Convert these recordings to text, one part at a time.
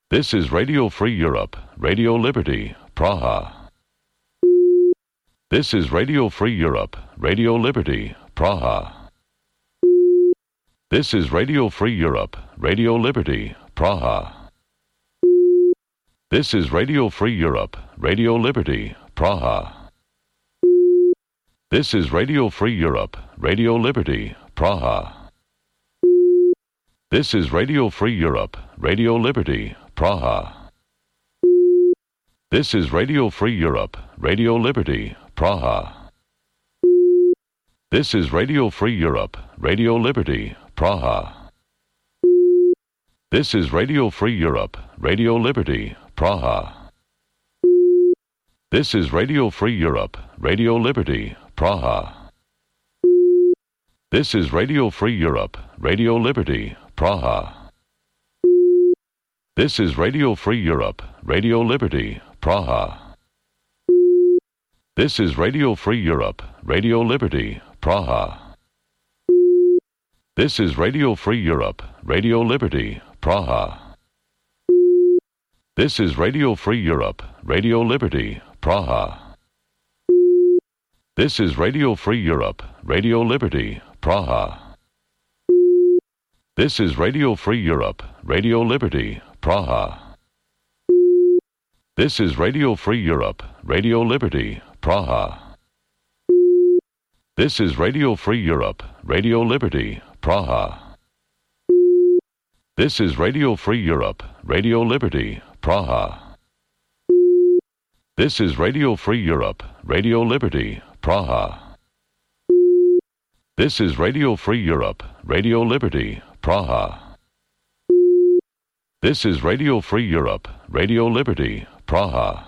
This is Radio Free Europe, Radio Liberty, Praha. This is Radio Free Europe, Radio Liberty, Praha. This is Radio Free Europe, Radio Liberty, Praha. This is Radio Free Europe, Radio Liberty, Praha. This is Radio Free Europe, Radio Liberty, Praha. This is Radio Free Europe, Radio Liberty, Praha. This is Radio Free Europe, Radio Liberty, Praha. This is Radio Free Europe, Radio Liberty, Praha. This is Radio Free Europe, Radio Liberty, Praha. This is Radio Free Europe, Radio Liberty, Praha. This is Radio Free Europe, Radio Liberty, Praha. This is Radio Free Europe, Radio Liberty, Praha. This is Radio Free Europe, Radio Liberty, Praha. This is Radio Free Europe, Radio Liberty, Praha. This is Radio Free Europe, Radio Liberty, Praha. This is Radio Free Europe, Radio Liberty, Praha. This is Radio Free Europe, Radio Liberty, Praha. This is Radio Free Europe, Radio Liberty, Praha. This is Radio Free Europe, Radio Liberty, Praha. This is Radio Free Europe, Radio Liberty, Praha. This is Radio Free Europe, Radio Liberty, Praha. This is Radio Free Europe, Radio Liberty, Praha. This is Radio Free Europe, Radio Liberty, Praha.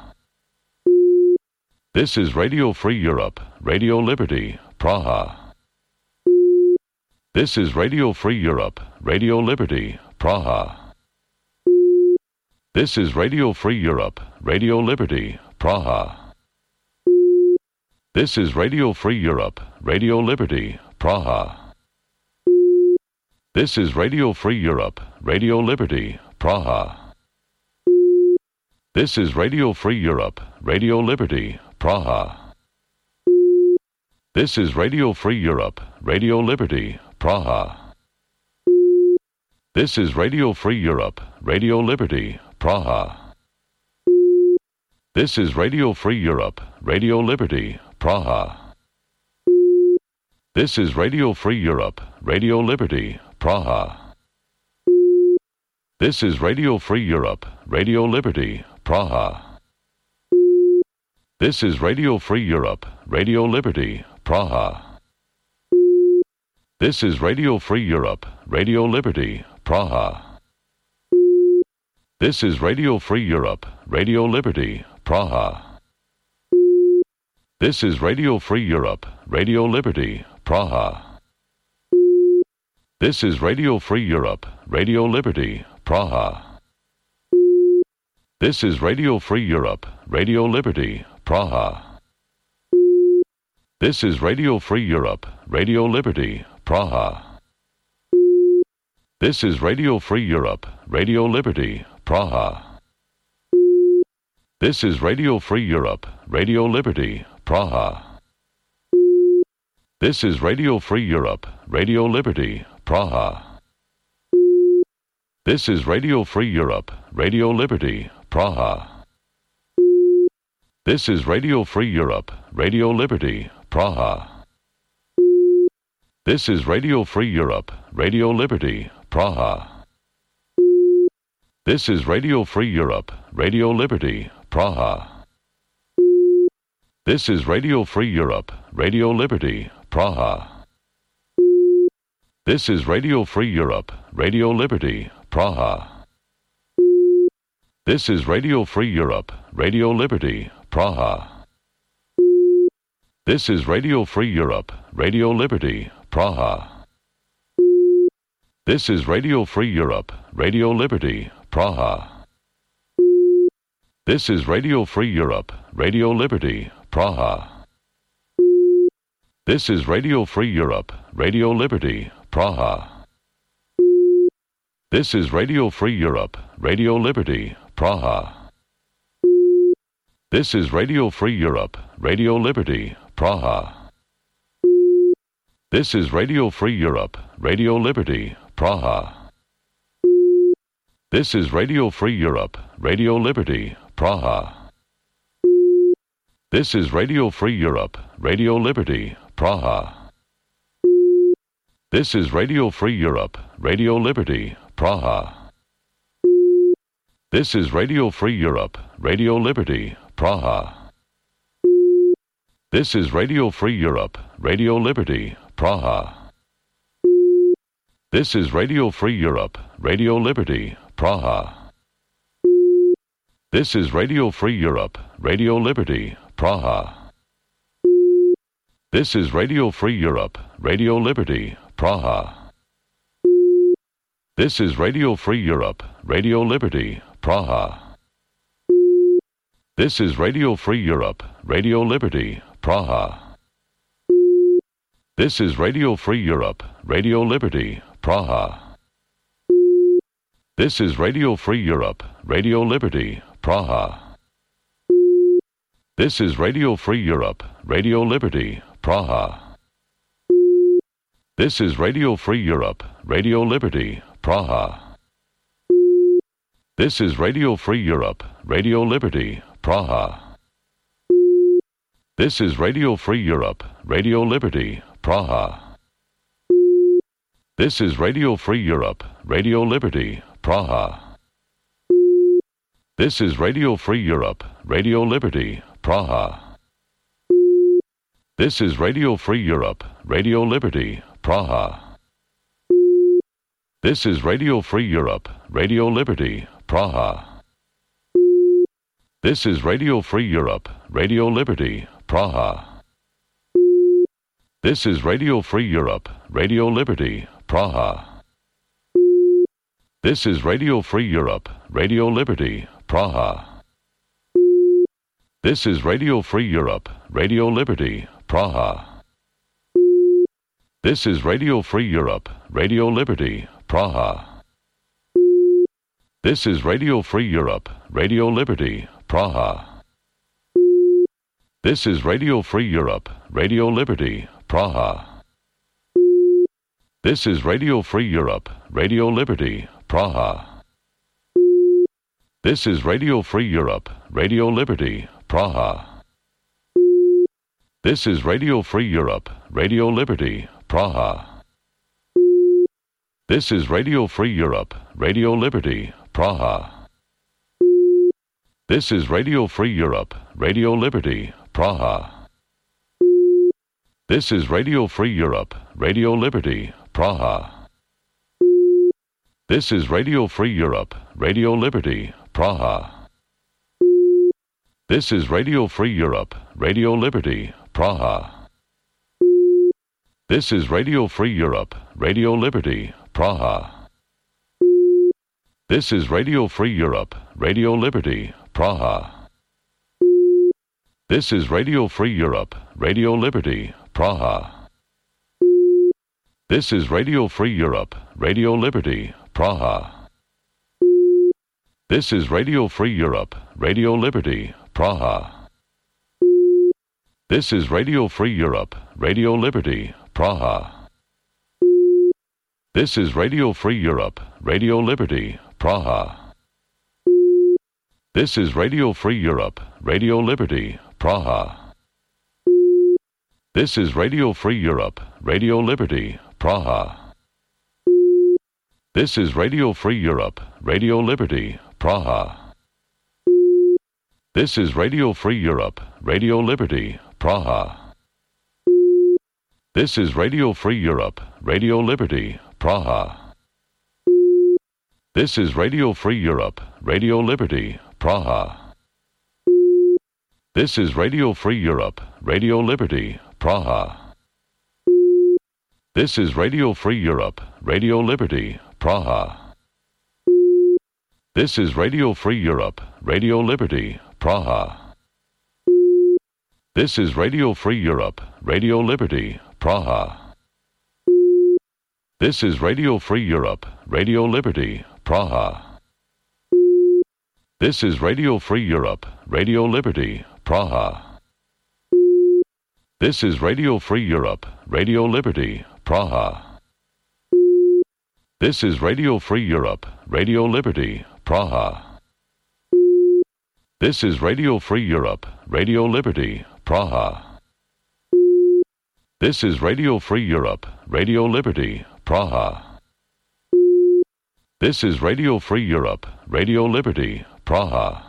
This is Radio Free Europe, Radio Liberty, Praha. This is Radio Free Europe, Radio Liberty, Praha. This is Radio Free Europe, Radio Liberty, Praha. This is Radio Free Europe, Radio Liberty, Praha. This is Radio Free Europe, Radio Liberty, Praha. This is Radio Free Europe, Radio Liberty, Praha. This is Radio Free Europe, Radio Liberty, Praha. This is Radio Free Europe, Radio Liberty, Praha. This is Radio Free Europe, Radio Liberty, Praha. This is Radio Free Europe, Radio Liberty, Praha. This is Radio Free Europe, Radio Liberty, Praha. This is Radio Free Europe, Radio Liberty, Praha. This is Radio Free Europe, Radio Liberty, Praha. This is Radio Free Europe, Radio Liberty, Praha. This is Radio Free Europe, Radio Liberty, Praha. This is Radio Free Europe, Radio Liberty, Praha. This is Radio Free Europe, Radio Liberty, Praha. This is Radio Free Europe, Radio Liberty, Praha. This is Radio Free Europe, Radio Liberty, Praha. This is Radio Free Europe, Radio Liberty, Praha. This is Radio Free Europe, Radio Liberty, Praha. This is Radio Free Europe, Radio Liberty, Praha. This is Radio Free Europe, Radio Liberty, Praha. This is Radio Free Europe, Radio Liberty, Praha. This is Radio Free Europe, Radio Liberty, Praha. This is Radio Free Europe, Radio Liberty, Praha. This is Radio Free Europe, Radio Liberty, Praha. This is Radio Free Europe, Radio Liberty, Praha. This is Radio Free Europe, Radio Liberty, Praha. This is Radio Free Europe, Radio Liberty, Praha. This is Radio Free Europe, Radio Liberty, Praha. This is Radio Free Europe, Radio Liberty, Praha. This is Radio Free Europe, Radio Liberty, Praha. This is Radio Free Europe, Radio Liberty, Praha. This is Radio Free Europe, Radio Liberty, Praha. This is Radio Free Europe, Radio Liberty, Praha. This is Radio Free Europe, Radio Liberty, Praha. This is Radio Free Europe, Radio Liberty, Praha. This is Radio Free Europe, Radio Liberty, Praha. This is Radio Free Europe, Radio Liberty, Praha. This is Radio Free Europe, Radio Liberty, Praha. This is Radio Free Europe, Radio Liberty, Praha. This is Radio Free Europe, Radio Liberty, Praha. This is Radio Free Europe, Radio Liberty, Praha. This is Radio Free Europe, Radio Liberty, Praha. This is Radio Free Europe, Radio Liberty, Praha. This is Radio Free Europe, Radio Liberty, Praha. This is Radio Free Europe, Radio Liberty, Praha. This is Radio Free Europe, Radio Liberty, Praha. This is Radio Free Europe, Radio Liberty, Praha. This is Radio Free Europe, Radio Liberty, Praha. This is Radio Free Europe, Radio Liberty, Praha. This is Radio Free Europe, Radio Liberty, Praha. This is Radio Free Europe, Radio Liberty, Praha. This is Radio Free Europe, Radio Liberty, Praha. This is Radio Free Europe, Radio Liberty, Praha. This is Radio Free Europe, Radio Liberty, Praha. This is Radio Free Europe, Radio Liberty, Praha. This is Radio Free Europe, Radio Liberty, Praha. This is Radio Free Europe, Radio Liberty, Praha. This is Radio Free Europe, Radio Liberty, Praha. This is Radio Free Europe, Radio Liberty, Praha. This is Radio Free Europe, Radio Liberty, Praha. This is Radio Free Europe, Radio Liberty, Praha. This is Radio Free Europe, Radio Liberty, Praha. This is Radio Free Europe, Radio Liberty, Praha. This is Radio Free Europe, Radio Liberty, Praha. This is Radio Free Europe, Radio Liberty, Praha. This is Radio Free Europe, Radio Liberty, Praha. This is Radio Free Europe, Radio Liberty, Praha. This is Radio Free Europe, Radio Liberty, Praha. This is Radio Free Europe, Radio Liberty, Praha. This is Radio Free Europe, Radio Liberty, Praha. This is Radio Free Europe, Radio Liberty, Praha. This is Radio Free Europe, Radio Liberty, Praha. This is Radio Free Europe, Radio Liberty, Praha. This is Radio Free Europe, Radio Liberty, Praha. This is Radio Free Europe, Radio Liberty, Praha. This is Radio Free Europe, Radio Liberty, Praha. This is Radio Free Europe, Radio Liberty, Praha. This is Radio Free Europe, Radio Liberty, Praha. This is Radio Free Europe, Radio Liberty, Praha. This is Radio Free Europe, Radio Liberty, Praha. This is Radio Free Europe, Radio Liberty, Praha. This is Radio Free Europe, Radio Liberty, Praha. This is Radio Free Europe, Radio Liberty, Praha. This is Radio Free Europe, Radio Liberty, Praha. This is Radio Free Europe, Radio Liberty, Praha. This is Radio Free Europe, Radio Liberty, Praha. This is Radio Free Europe, Radio Liberty, Praha. This is Radio Free Europe, Radio Liberty, Praha. This is Radio Free Europe, Radio Liberty, Praha. This is Radio Free Europe, Radio Liberty, Praha. This is Radio Free Europe, Radio Liberty, Praha.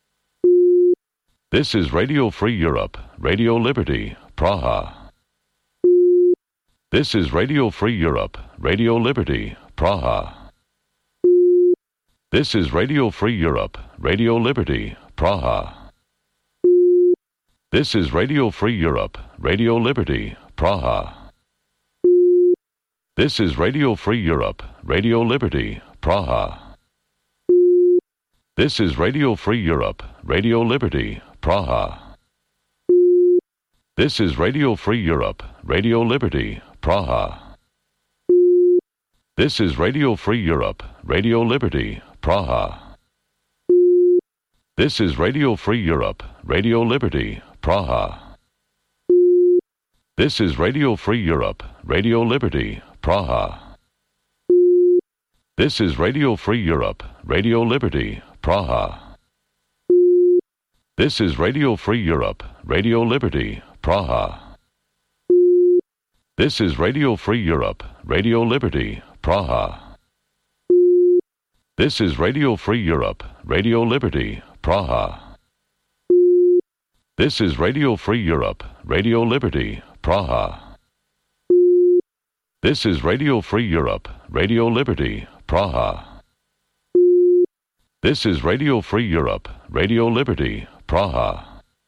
This is Radio Free Europe, Radio Liberty, Praha. This is Radio Free Europe, Radio Liberty, Praha. This is Radio Free Europe, Radio Liberty, Praha. This is Radio Free Europe, Radio Liberty, Praha. This is Radio Free Europe, Radio Liberty, Praha. This is Radio Free Europe, Radio Liberty, Praha. This is Radio Free Europe, Radio Liberty, Praha. This is Radio Free Europe, Radio Liberty, Praha. This is Radio Free Europe, Radio Liberty, Praha. This is Radio Free Europe, Radio Liberty, Praha. This is Radio Free Europe, Radio Liberty, Praha. This is Radio Free Europe, Radio Liberty, Praha. This is Radio Free Europe, Radio Liberty, Praha. This is Radio Free Europe, Radio Liberty, Praha. This is Radio Free Europe, Radio Liberty, Praha. This is Radio Free Europe, Radio Liberty, Praha. This is Radio Free Europe, Radio Liberty, Praha.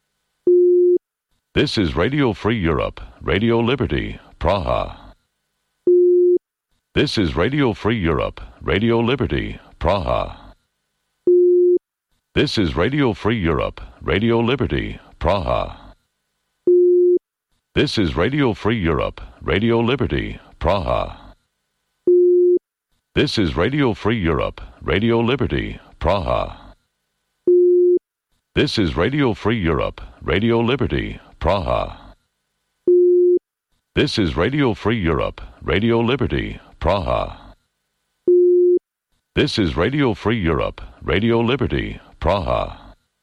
This is Radio Free Europe, Radio Liberty, Praha. This is Radio Free Europe, Radio Liberty, Praha. This is Radio Free Europe, Radio Liberty, Praha. This is Radio Free Europe, Radio Liberty, Praha. This is Radio Free Europe, Radio Liberty, Praha. This is Radio Free Europe, Radio Liberty, Praha. This is Radio Free Europe, Radio Liberty, Praha. This is Radio Free Europe, Radio Liberty, Praha.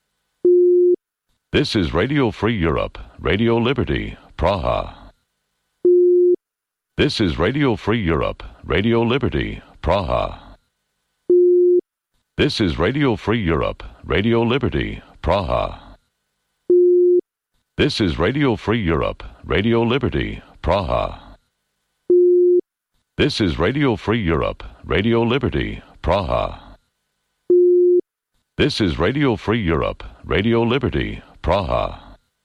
This is Radio Free Europe, Radio Liberty, Praha. This is Radio Free Europe, Radio Liberty, Praha. This is Radio Free Europe, Radio Liberty, Praha. This is Radio Free Europe, Radio Liberty, Praha. This is Radio Free Europe, Radio Liberty, Praha. This is Radio Free Europe, Radio Liberty, Praha.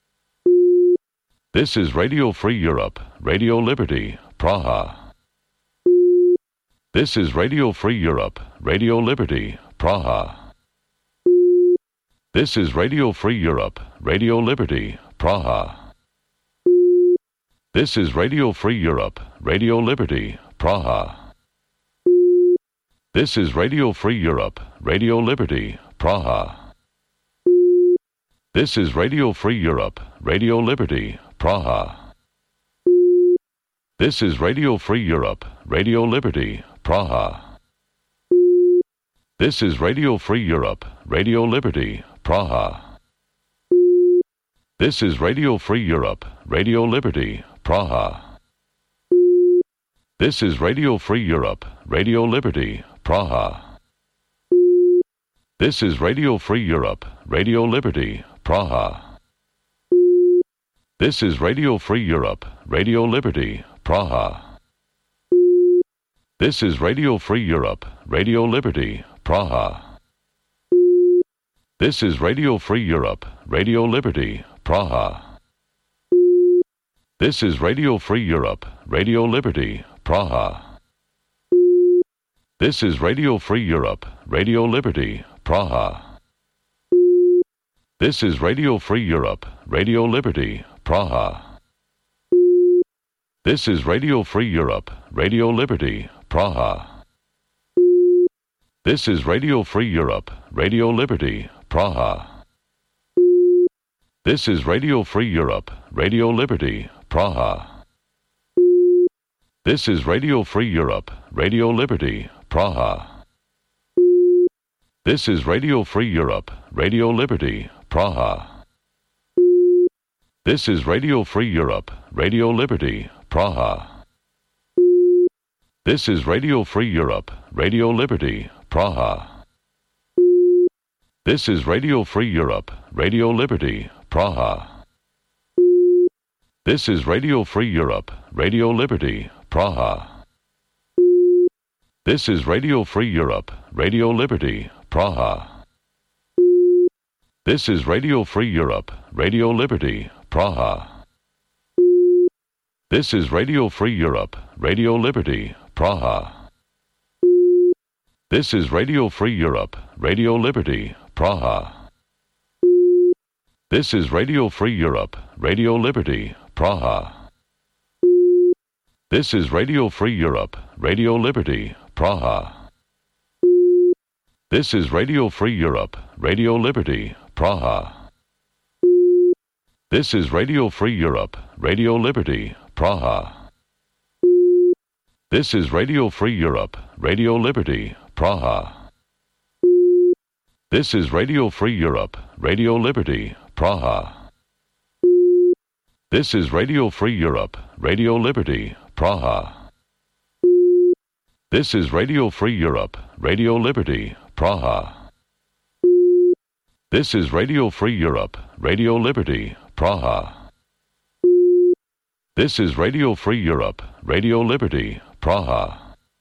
This is Radio Free Europe, Radio Liberty, Praha. This is Radio Free Europe, Radio Liberty, Praha. This is Radio Free Europe, Radio Liberty, Praha. This is Radio Free Europe, Radio Liberty, Praha. This is Radio Free Europe, Radio Liberty, Praha. This is Radio Free Europe, Radio Liberty, Praha. This is Radio Free Europe, Radio Liberty, Praha. This is Radio Free Europe, Radio Liberty, Praha. This is Radio Free Europe, Radio Liberty, Praha. This is Radio Free Europe, Radio Liberty, Praha. This is Radio Free Europe, Radio Liberty, Praha. This is Radio Free Europe, Radio Liberty, Praha. This is Radio Free Europe, Radio Liberty, Praha. This is Radio Free Europe, Radio Liberty, Praha. This is Radio Free Europe, Radio Liberty, Praha. This is Radio Free Europe, Radio Liberty, Praha. This is Radio Free Europe, Radio Liberty, Praha. This is Radio Free Europe, Radio Liberty, Praha. This is Radio Free Europe, Radio Liberty, Praha. This is Radio Free Europe, Radio Liberty, Praha. This is Radio Free Europe, Radio Liberty, Praha. This is Radio Free Europe, Radio Liberty, Praha. This is Radio Free Europe, Radio Liberty, Praha. This is Radio Free Europe, Radio Liberty, Praha. This is Radio Free Europe, Radio Liberty, Praha. This is Radio Free Europe, Radio Liberty, Praha. This is Radio Free Europe, Radio Liberty, Praha. This is Radio Free Europe, Radio Liberty, Praha. This is Radio Free Europe, Radio Liberty, Praha. This is Radio Free Europe, Radio Liberty, Praha. This is Radio Free Europe, Radio Liberty, Praha. This is Radio Free Europe, Radio Liberty, Praha. This is Radio Free Europe, Radio Liberty, Praha. This is Radio Free Europe, Radio Liberty, Praha. This is Radio Free Europe, Radio Liberty, Praha. This is Radio Free Europe, Radio Liberty, Praha. This is Radio Free Europe, Radio Liberty, Praha. This is Radio Free Europe, Radio Liberty, Praha. This is Radio Free Europe, Radio Liberty, Praha. This is Radio Free Europe, Radio Liberty, Praha.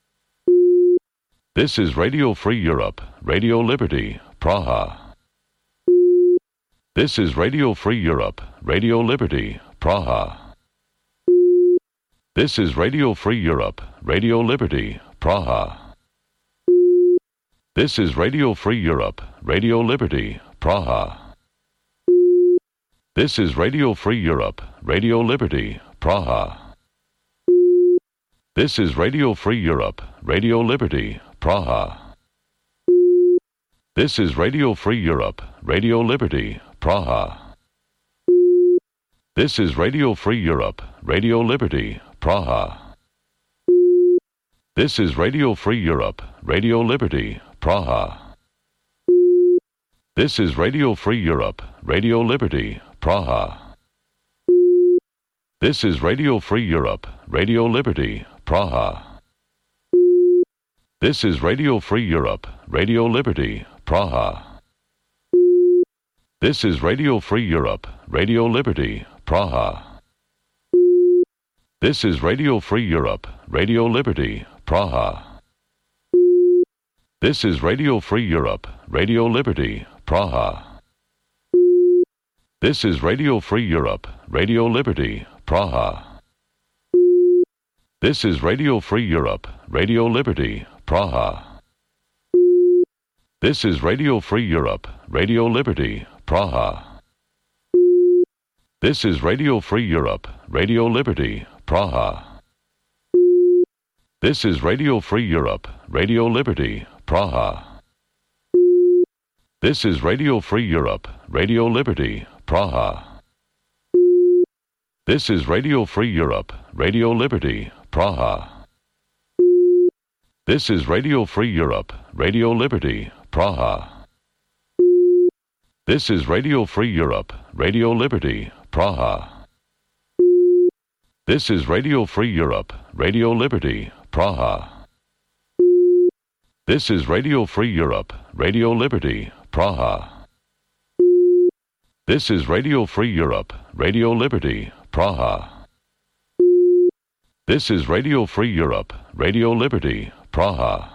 This is Radio Free Europe, Radio Liberty, Praha. This is Radio Free Europe, Radio Liberty, Praha. This is Radio Free Europe, Radio Liberty, Praha. This is Radio Free Europe, Radio Liberty, Praha. This is Radio Free Europe, Radio Liberty, Praha. This is Radio Free Europe, Radio Liberty, Praha. This is Radio Free Europe, Radio Liberty, Praha. This is Radio Free Europe, Radio Liberty, Praha. This is Radio Free Europe, Radio Liberty, Praha. This is Radio Free Europe, Radio Liberty, Praha. This is Radio Free Europe, Radio Liberty, Praha. This is Radio Free Europe, Radio Liberty, Praha. This is Radio Free Europe, Radio Liberty, Praha. This is Radio Free Europe, Radio Liberty, Praha. This is Radio Free Europe, Radio Liberty, Praha. This is Radio Free Europe, Radio Liberty, Praha. This is Radio Free Europe, Radio Liberty, Praha. This is Radio Free Europe, Radio Liberty, Praha. This is Radio Free Europe, Radio Liberty, Praha. This is Radio Free Europe, Radio Liberty, Praha. This is Radio Free Europe, Radio Liberty, Praha. This is Radio Free Europe, Radio Liberty, Praha. This is Radio Free Europe, Radio Liberty, Praha. This is Radio Free Europe, Radio Liberty, Praha. This is Radio Free Europe, Radio Liberty, Praha. This is Radio Free Europe, Radio Liberty, Praha. This is Radio Free Europe, Radio Liberty, Praha. This is Radio Free Europe, Radio Liberty, Praha.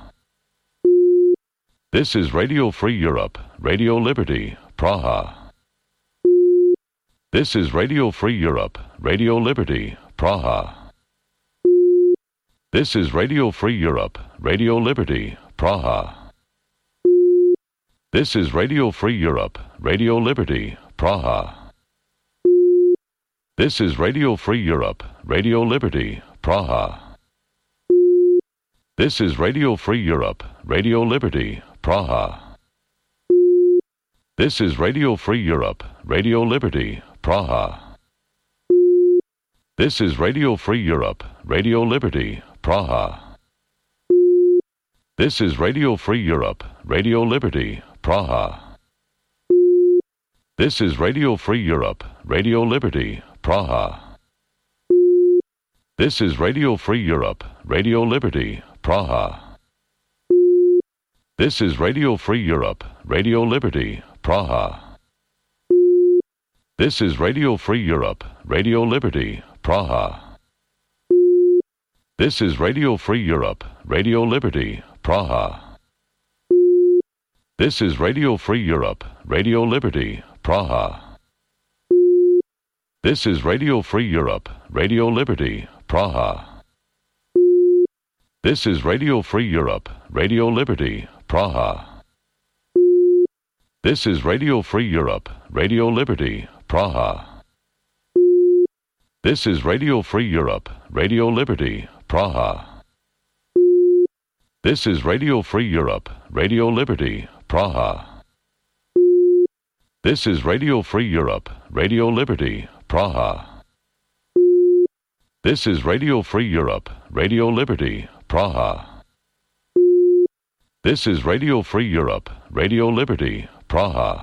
This is Radio Free Europe, Radio Liberty, Praha. This is Radio Free Europe, Radio Liberty, Praha. This is Radio Free Europe, Radio Liberty, Praha. This is Radio Free Europe, Radio Liberty, Praha. This is Radio Free Europe, Radio Liberty, Praha. This is Radio Free Europe, Radio Liberty, Praha. This is Radio Free Europe, Radio Liberty, Praha. This is Radio Free Europe, Radio Liberty, Praha. This is Radio Free Europe, Radio Liberty, Praha. This is Radio Free Europe, Radio Liberty, Praha. This is Radio Free Europe, Radio Liberty, Praha. This is Radio Free Europe, Radio Liberty, Praha. This is Radio Free Europe, Radio Liberty, Praha. This is Radio Free Europe, Radio Liberty, Praha. This is Radio Free Europe, Radio Liberty, Praha. This is Radio Free Europe, Radio Liberty, Praha. This is Radio Free Europe, Radio Liberty, Praha. This is Radio Free Europe, Radio Liberty, Praha. This is Radio Free Europe, Radio Liberty, Praha. This is Radio Free Europe, Radio Liberty, Praha. This is Radio Free Europe, Radio Liberty, Praha. This is Radio Free Europe, Radio Liberty, Praha. This is Radio Free Europe, Radio Liberty, Praha.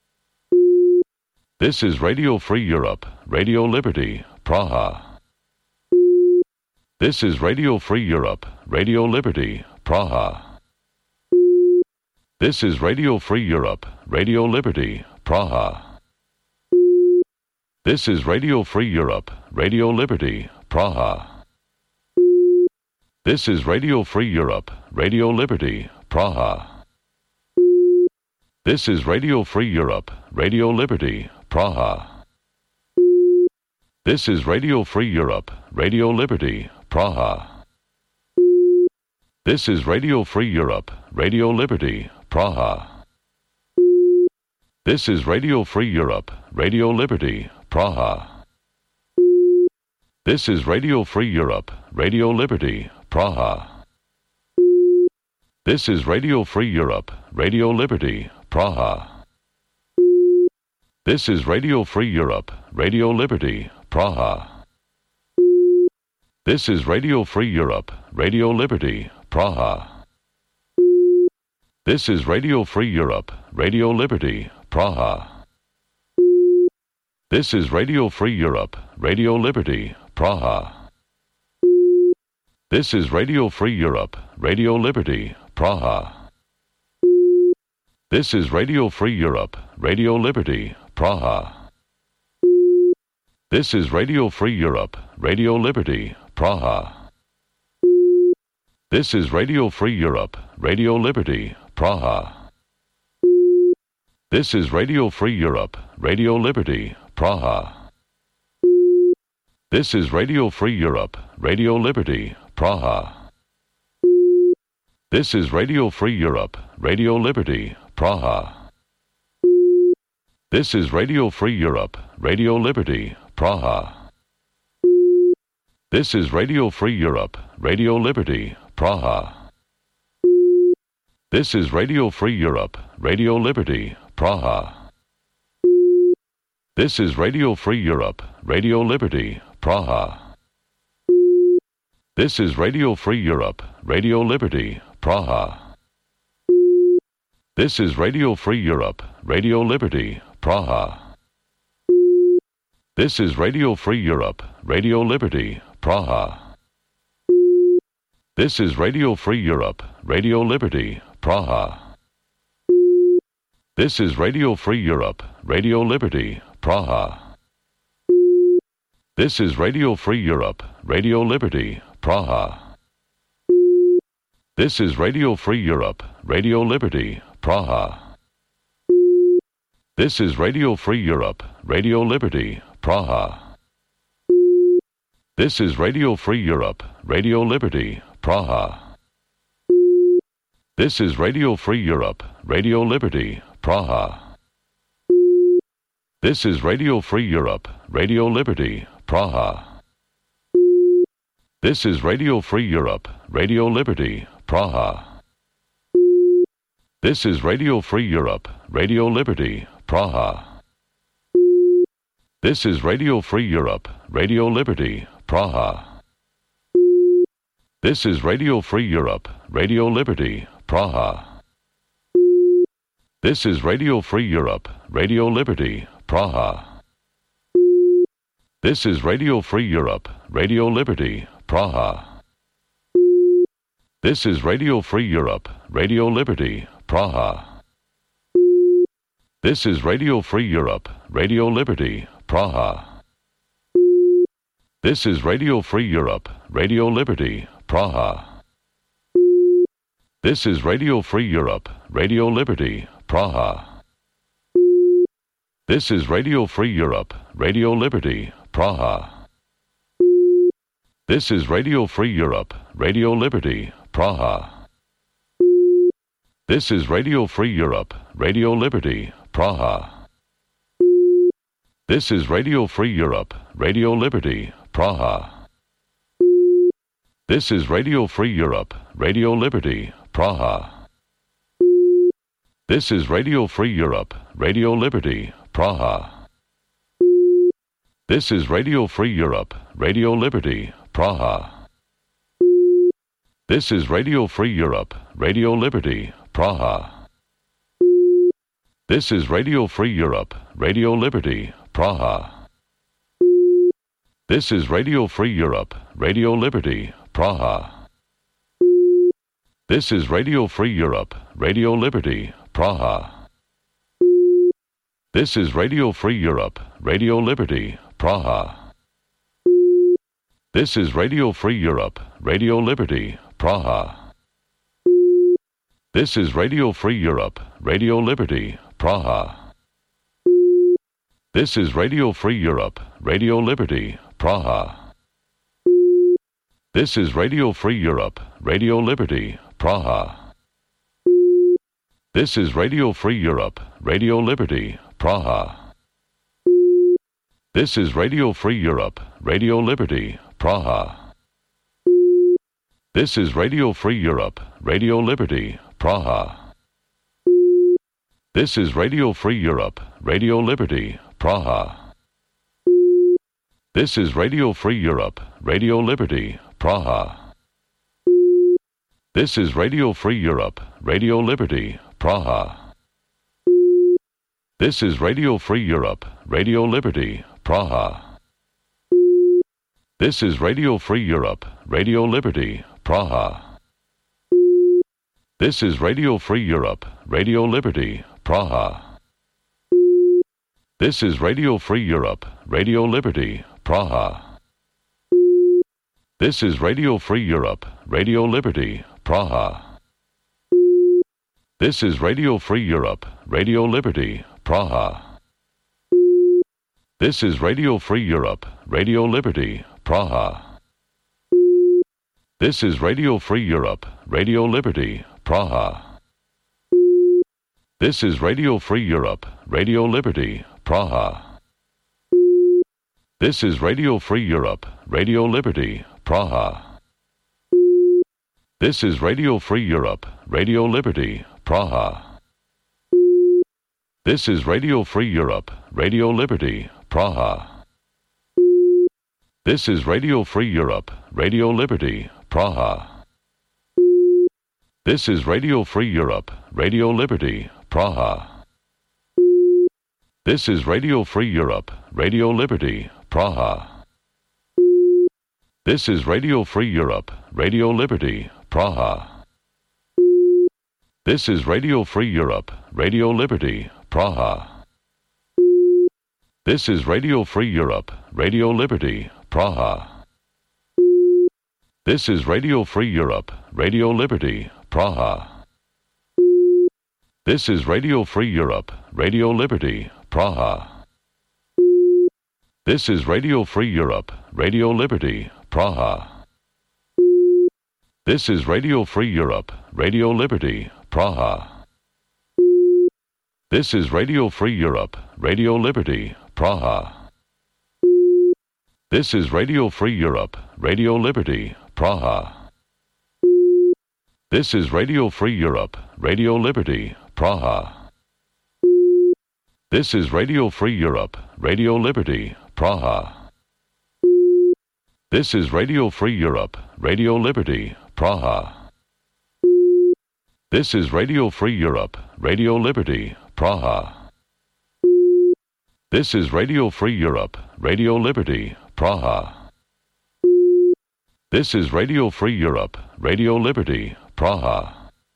This is Radio Free Europe, Radio Liberty, Praha. This is Radio Free Europe, Radio Liberty, Praha. This is Radio Free Europe, Radio Liberty, Praha. This is Radio Free Europe, Radio Liberty, Praha. This is Radio Free Europe, Radio Liberty, Praha. This is Radio Free Europe, Radio Liberty, Praha. This is Radio Free Europe, Radio Liberty, Praha. This is Radio Free Europe, Radio Liberty, Praha. This is Radio Free Europe, Radio Liberty, Praha. This is Radio Free Europe, Radio Liberty, Praha. This is Radio Free Europe, Radio Liberty, Praha. This is Radio Free Europe, Radio Liberty, Praha. This is Radio Free Europe, Radio Liberty, Praha. This is Radio Free Europe, Radio Liberty, Praha. This is Radio Free Europe, Radio Liberty, Praha. This is Radio Free Europe, Radio Liberty, Praha. This is Radio Free Europe, Radio Liberty, Praha. This is Radio Free Europe, Radio Liberty, Praha. This is Radio Free Europe, Radio Liberty, Praha. This is Radio Free Europe, Radio Liberty, Praha. This is Radio Free Europe, Radio Liberty, Praha. This is Radio Free Europe, Radio Liberty, Praha. This is Radio Free Europe, Radio Liberty, Praha. This is Radio Free Europe, Radio Liberty, Praha. This is Radio Free Europe, Radio Liberty, Praha. This is Radio Free Europe, Radio Liberty, Praha. This is Radio Free Europe, Radio Liberty, Praha. This is Radio Free Europe, Radio Liberty, Praha. This is Radio Free Europe, Radio Liberty, Praha. This is Radio Free Europe, Radio Liberty, Praha. This is Radio Free Europe, Radio Liberty, Praha. This is Radio Free Europe, Radio Liberty, Praha. This is Radio Free Europe, Radio Liberty, Praha. This is Radio Free Europe, Radio Liberty, Praha. This is Radio Free Europe, Radio Liberty, Praha. This is Radio Free Europe, Radio Liberty, Praha. This is Radio Free Europe, Radio Liberty, Praha. This is Radio Free Europe, Radio Liberty, Praha. This is Radio Free Europe, Radio Liberty, Praha. This is Radio Free Europe, Radio Liberty, Praha. This is Radio Free Europe, Radio Liberty, Praha. This is Radio Free Europe, Radio Liberty, Praha. This is Radio Free Europe, Radio Liberty, Praha. This is Radio Free Europe, Radio Liberty, Praha. This is Radio Free Europe, Radio Liberty, Praha. This is Radio Free Europe, Radio Liberty, Praha. This is Radio Free Europe, Radio Liberty, Praha. This is Radio Free Europe, Radio Liberty, Praha. This is Radio Free Europe, Radio Liberty, Praha. This is Radio Free Europe, Radio Liberty, Praha. This is Radio Free Europe, Radio Liberty, Praha. This is Radio Free Europe, Radio Liberty, Praha. This is Radio Free Europe, Radio Liberty, Praha. This is Radio Free Europe, Radio Liberty, Praha. This is Radio Free Europe, Radio Liberty, Praha. This is Radio Free Europe, Radio Liberty, Praha. This is Radio Free Europe, Radio Liberty, Praha. This is Radio Free Europe, Radio Liberty, Praha. This is Radio Free Europe, Radio Liberty, Praha. This is Radio Free Europe, Radio Liberty, Praha. This is Radio Free Europe, Radio Liberty, Praha. This is Radio Free Europe, Radio Liberty, Praha. This is Radio Free Europe, Radio Liberty, Praha. This is Radio Free Europe, Radio Liberty, Praha. This is Radio Free Europe, Radio Liberty, Praha. This is Radio Free Europe, Radio Liberty, Praha. This is Radio Free Europe, Radio Liberty, Praha. This is Radio Free Europe, Radio Liberty, Praha. This is Radio Free Europe, Radio Liberty, Praha. This is Radio Free Europe, Radio Liberty, Praha. This is Radio Free Europe, Radio Liberty, Praha. This is Radio Free Europe, Radio Liberty, Praha. This is Radio Free Europe, Radio Liberty, Praha. This is Radio Free Europe, Radio Liberty, Praha. This is Radio Free Europe, Radio Liberty, Praha. This is Radio Free Europe, Radio Liberty, Praha. This is Radio Free Europe, Radio Liberty, Praha. This is Radio Free Europe, Radio Liberty, Praha. This is Radio Free Europe, Radio Liberty, Praha. This is Radio Free Europe, Radio Liberty, Praha. This is Radio Free Europe, Radio Liberty, Praha. This is Radio Free Europe, Radio Liberty, Praha. This is Radio Free Europe, Radio Liberty, Praha. This is Radio Free Europe, Radio Liberty, Praha. This is Radio Free Europe, Radio Liberty, Praha. This is Radio Free Europe, Radio Liberty, Praha. This is Radio Free Europe, Radio Liberty, Praha. This is Radio Free Europe, Radio Liberty, Praha. This is Radio Free Europe, Radio Liberty, Praha. This is Radio Free Europe, Radio Liberty, Praha. This is Radio Free Europe, Radio Liberty, Praha. This is Radio Free Europe, Radio Liberty, Praha. This is Radio Free Europe, Radio Liberty, Praha. This is Radio Free Europe, Radio Liberty, Praha. This is Radio Free Europe, Radio Liberty, Praha. This is Radio Free Europe, Radio Liberty, Praha. This is Radio Free Europe, Radio Liberty, Praha. This is Radio Free Europe, Radio Liberty, Praha. This is Radio Free Europe, Radio Liberty, Praha.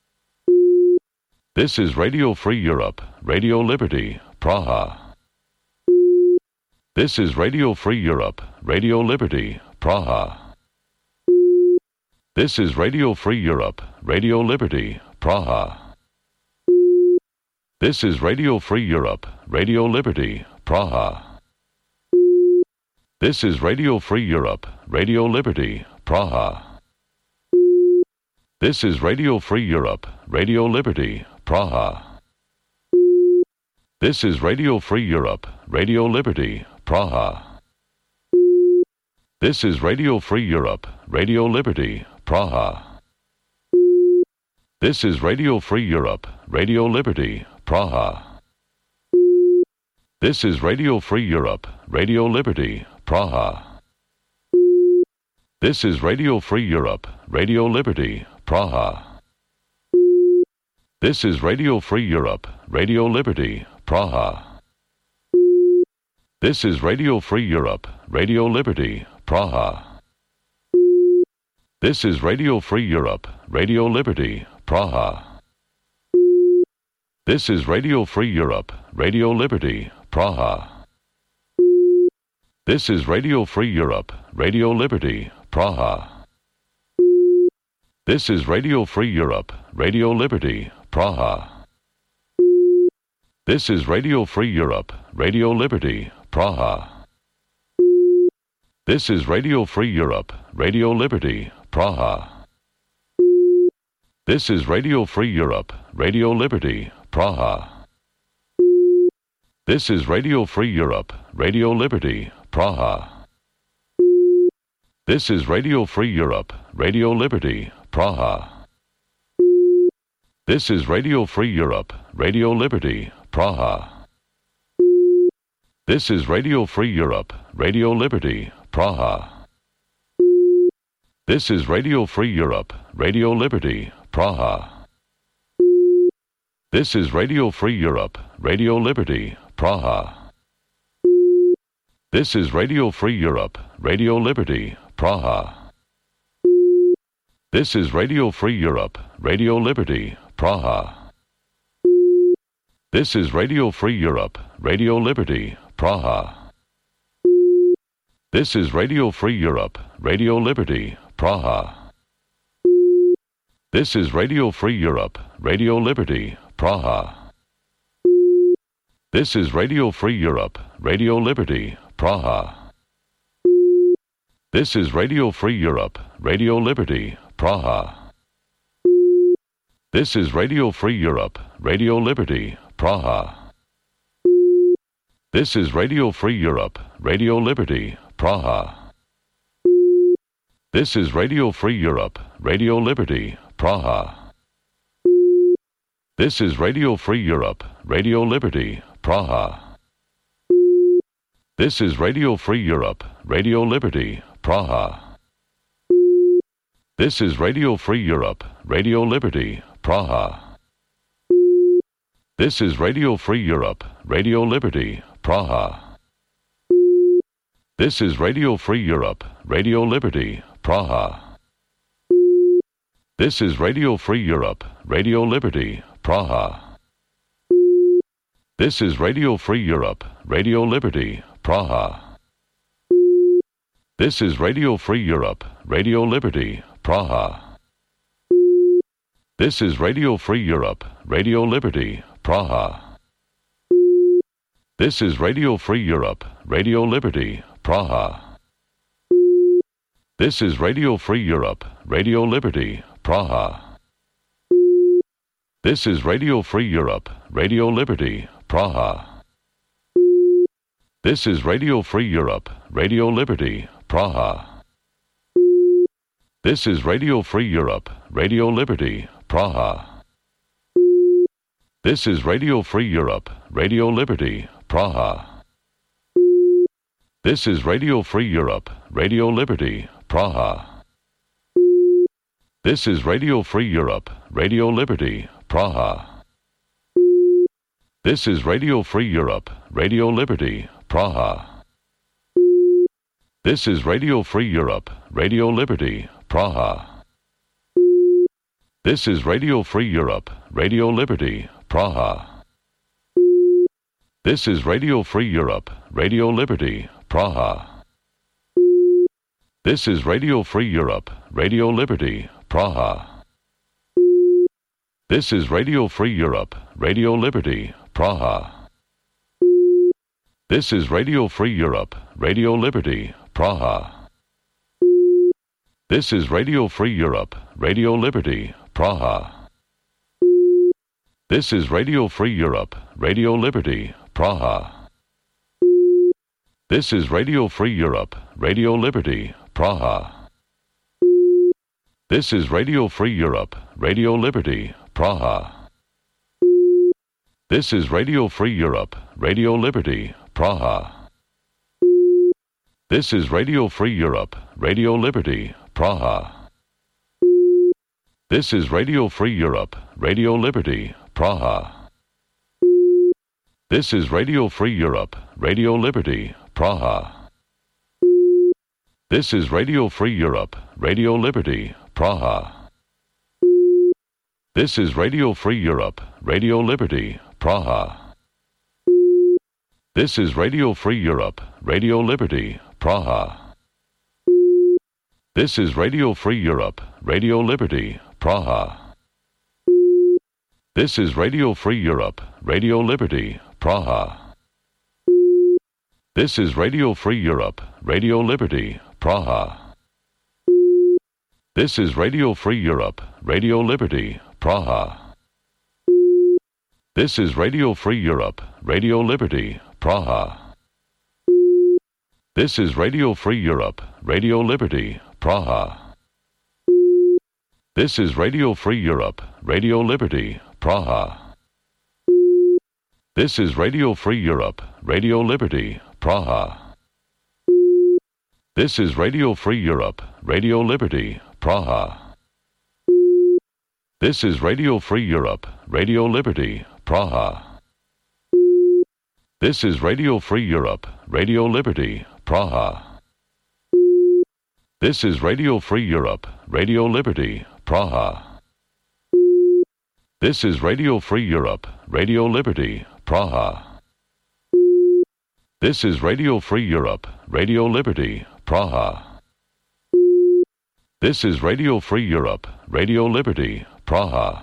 This is Radio Free Europe, Radio Liberty, Praha. This is Radio Free Europe, Radio Liberty, Praha. This is Radio Free Europe, Radio Liberty, Praha. This is Radio Free Europe, Radio Liberty, Praha. This is Radio Free Europe, Radio Liberty, Praha. This is Radio Free Europe, Radio Liberty, Praha. This is Radio Free Europe, Radio Liberty, Praha. This is Radio Free Europe, Radio Liberty, Praha. This is Radio Free Europe, Radio Liberty, Praha. This is Radio Free Europe, Radio Liberty, Praha. This is Radio Free Europe, Radio Liberty, Praha. This is Radio Free Europe, Radio Liberty, Praha. This is Radio Free Europe, Radio Liberty, Praha. This is Radio Free Europe, Radio Liberty, Praha. This is Radio Free Europe, Radio Liberty, Praha. This is Radio Free Europe, Radio Liberty, Praha. This is Radio Free Europe, Radio Liberty, Praha. This is Radio Free Europe, Radio Liberty, Praha. This is Radio Free Europe, Radio Liberty, Praha. This is Radio Free Europe, Radio Liberty, Praha. This is Radio Free Europe, Radio Liberty, Praha. This is Radio Free Europe, Radio Liberty, Praha. This is Radio Free Europe, Radio Liberty, Praha. This is Radio Free Europe, Radio Liberty, Praha. This is Radio Free Europe, Radio Liberty, Praha. This is Radio Free Europe, Radio Liberty, Praha. This is Radio Free Europe, Radio Liberty, Praha. This is Radio Free Europe, Radio Liberty, Praha. This is Radio Free Europe, Radio Liberty, Praha. This is Radio Free Europe, Radio Liberty, Praha. This is Radio Free Europe, Radio Liberty, Praha. This is Radio Free Europe, Radio Liberty, Praha. This is Radio Free Europe, Radio Liberty, Praha. This is Radio Free Europe, Radio Liberty, Praha. This is Radio Free Europe, Radio Liberty, Praha. This is Radio Free Europe, Radio Liberty, Praha. This is Radio Free Europe, Radio Liberty, Praha. This is Radio Free Europe, Radio Liberty, Praha. This is Radio Free Europe, Radio Liberty, Praha. This is Radio Free Europe, Radio Liberty, Praha. This is Radio Free Europe, Radio Liberty, Praha. This is Radio Free Europe, Radio Liberty, Praha. This is Radio Free Europe, Radio Liberty, Praha. This is Radio Free Europe, Radio Liberty, Praha. This is Radio Free Europe, Radio Liberty, Praha. This is Radio Free Europe, Radio Liberty, Praha. This is Radio Free Europe, Radio Liberty, Praha. This is Radio Free Europe, Radio Liberty, Praha. This is Radio Free Europe, Radio Liberty, Praha. This is Radio Free Europe, Radio Liberty, Praha. This is Radio Free Europe, Radio Liberty, Praha. This is Radio Free Europe, Radio Liberty, Praha. This is Radio Free Europe, Radio Liberty, Praha. This is Radio Free Europe, Radio Liberty, Praha. This is Radio Free Europe, Radio Liberty, Praha. This is Radio Free Europe, Radio Liberty, Praha. This is Radio Free Europe, Radio Liberty, Praha. This is Radio Free Europe, Radio Liberty, Praha. This is Radio Free Europe, Radio Liberty, Praha. This is Radio Free Europe, Radio Liberty, Praha. This is Radio Free Europe, Radio Liberty, Praha. This is Radio Free Europe, Radio Liberty, Praha. This is Radio Free Europe, Radio Liberty, Praha. This is Radio Free Europe, Radio Liberty, Praha. This is Radio Free Europe, Radio Liberty, Praha. This is Radio Free Europe, Radio Liberty, Praha. This is Radio Free Europe, Radio Liberty, Praha. This is Radio Free Europe, Radio Liberty, Praha. This is Radio Free Europe, Radio Liberty, Praha. This is Radio Free Europe, Radio Liberty, Praha. This is Radio Free Europe, Radio Liberty, Praha. This is Radio Free Europe, Radio Liberty, Praha. This is Radio Free Europe, Radio Liberty, Praha. This is Radio Free Europe, Radio Liberty, Praha. This is Radio Free Europe, Radio Liberty, Praha. This is Radio Free Europe, Radio Liberty, Praha. This is Radio Free Europe, Radio Liberty, Praha. This is Radio Free Europe, Radio Liberty, Praha. This is Radio Free Europe, Radio Liberty, Praha. This is Radio Free Europe, Radio Liberty, Praha. This is Radio Free Europe, Radio Liberty, Praha. This is Radio Free Europe, Radio Liberty, Praha. This is Radio Free Europe, Radio Liberty, Praha. This is Radio Free Europe, Radio Liberty, Praha. This is Radio Free Europe, Radio Liberty, Praha. This is Radio Free Europe, Radio Liberty, Praha.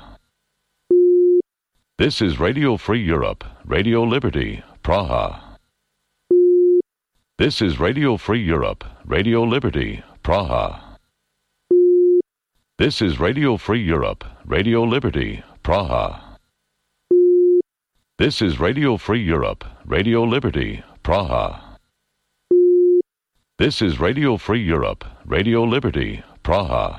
This is Radio Free Europe, Radio Liberty, Praha. This is Radio Free Europe, Radio Liberty, Praha. This is Radio Free Europe, Radio Liberty, Praha. This is Radio Free Europe, Radio Liberty, Praha. This is Radio Free Europe, Radio Liberty, Praha.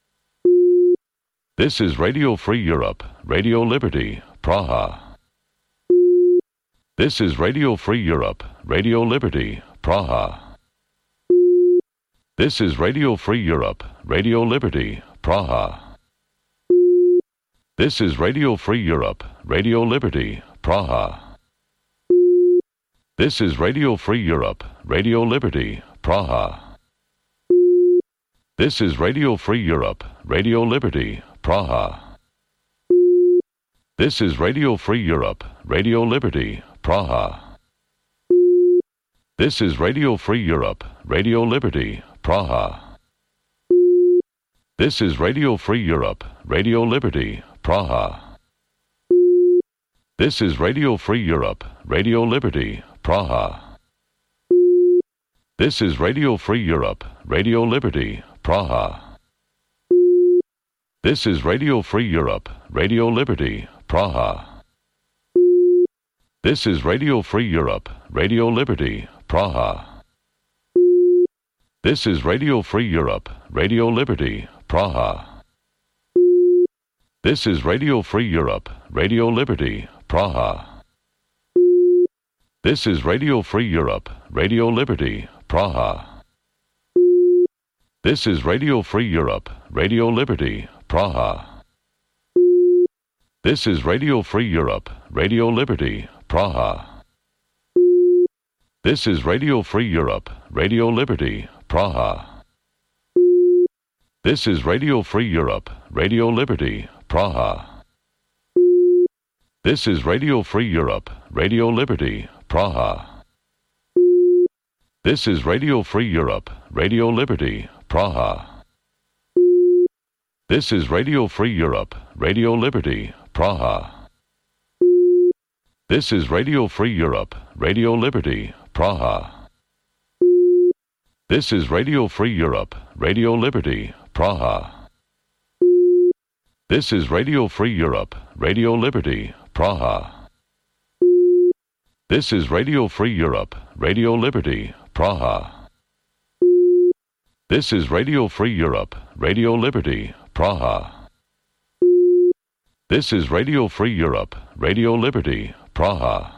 This is Radio Free Europe, Radio Liberty, Praha. This is Radio Free Europe, Radio Liberty, Praha. This is Radio Free Europe, Radio Liberty, Praha. This is Radio Free Europe, Radio Liberty, Praha. This is Radio Free Europe, Radio Liberty, Praha. This is Radio Free Europe, Radio Liberty, Praha. This is Radio Free Europe, Radio Liberty, Praha. This is Radio Free Europe, Radio Liberty, Praha. This is Radio Free Europe, Radio Liberty, Praha. This is Radio Free Europe, Radio Liberty, Praha. This is Radio Free Europe, Radio Liberty, Praha. This is Radio Free Europe, Radio Liberty, Praha. This is Radio Free Europe, Radio Liberty, Praha. This is Radio Free Europe, Radio Liberty, Praha. This is Radio Free Europe, Radio Liberty, Praha. This is Radio Free Europe, Radio Liberty, Praha. This is Radio Free Europe, Radio Liberty, Praha. This is Radio Free Europe, Radio Liberty, Praha. This is Radio Free Europe, Radio Liberty, Praha. This is Radio Free Europe, Radio Liberty, Praha. This is Radio Free Europe, Radio Liberty, Praha. This is Radio Free Europe, Radio Liberty, Praha. This is Radio Free Europe, Radio Liberty, Praha. This is Radio Free Europe, Radio Liberty, Praha. This is Radio Free Europe, Radio Liberty, Praha. This is Radio Free Europe, Radio Liberty, Praha. This is Radio Free Europe, Radio Liberty, Praha. This is Radio Free Europe, Radio Liberty, Praha. This is Radio Free Europe, Radio Liberty, Praha.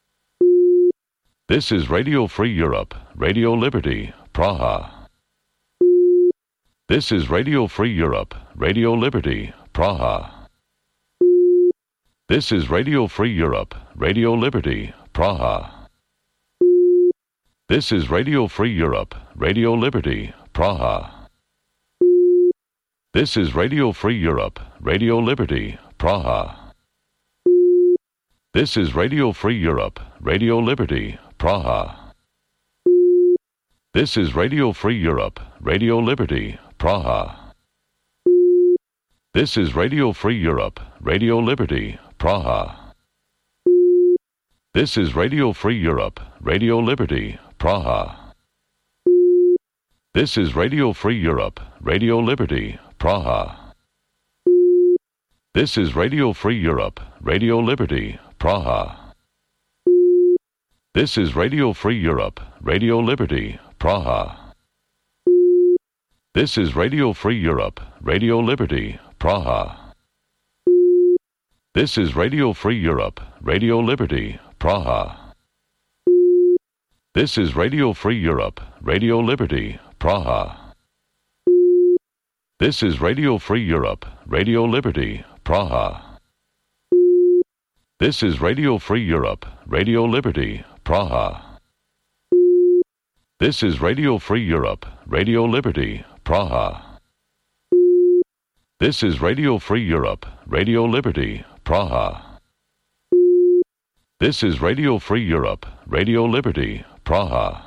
This is Radio Free Europe, Radio Liberty, Praha. This is Radio Free Europe, Radio Liberty, Praha. This is Radio Free Europe, Radio Liberty, Praha. This is Radio Free Europe, Radio Liberty, Praha. This is Radio Free Europe, Radio Liberty, Praha. This is Radio Free Europe, Radio Liberty, Praha. This is Radio Free Europe, Radio Liberty, Praha. This is Radio Free Europe, Radio Liberty, Praha. This is Radio Free Europe, Radio Liberty, Praha. This is Radio Free Europe, Radio Liberty, Praha. This is Radio Free Europe, Radio Liberty, Praha. This is Radio Free Europe, Radio Liberty, Praha. This is Radio Free Europe, Radio Liberty, Praha. This is Radio Free Europe, Radio Liberty, Praha. This is Radio Free Europe, Radio Liberty, Praha. This is Radio Free Europe, Radio Liberty, Praha. This is Radio Free Europe, Radio Liberty, Praha. This is Radio Free Europe, Radio Liberty, Praha. This is Radio Free Europe, Radio Liberty, Praha. This is Radio Free Europe, Radio Liberty, Praha.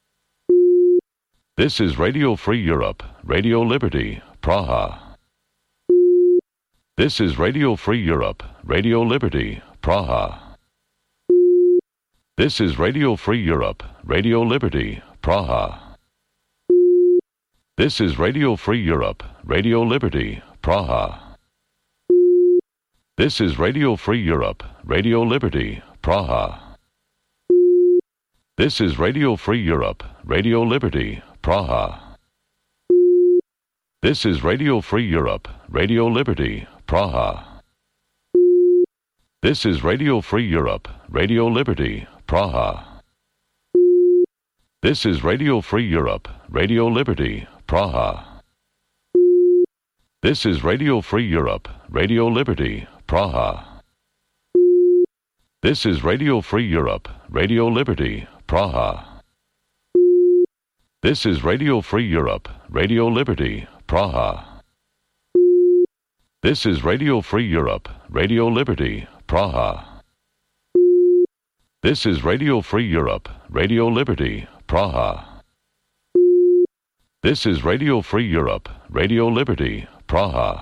This is Radio Free Europe, Radio Liberty, Praha. This is Radio Free Europe, Radio Liberty, Praha. This is Radio Free Europe, Radio Liberty, Praha. This is Radio Free Europe, Radio Liberty, Praha. This is Radio Free Europe, Radio Liberty, Praha. This is Radio Free Europe, Radio Liberty, Praha. This is Radio Free Europe, Radio Liberty, Praha. This is Radio Free Europe, Radio Liberty, Praha. This is Radio Free Europe, Radio Liberty, Praha. This is Radio Free Europe, Radio Liberty, Praha. This is Radio Free Europe, Radio Liberty, Praha. This is Radio Free Europe, Radio Liberty, Praha. This is Radio Free Europe, Radio Liberty, Praha. This is Radio Free Europe, Radio Liberty, Praha. This is Radio Free Europe, Radio Liberty, Praha.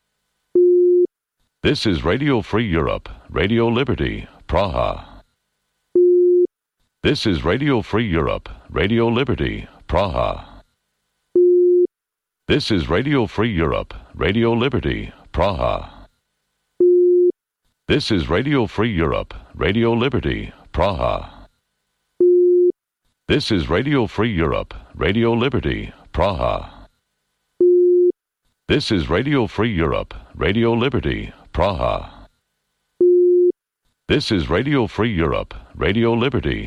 This is Radio Free Europe, Radio Liberty, Praha. This is Radio Free Europe, Radio Liberty, Praha. This is Radio Free Europe, Radio Liberty, Praha. This is Radio Free Europe, Radio Liberty, Praha. This is Radio Free Europe, Radio Liberty, Praha. This is Radio Free Europe, Radio Liberty, Praha. This is Radio Free Europe, Radio Liberty,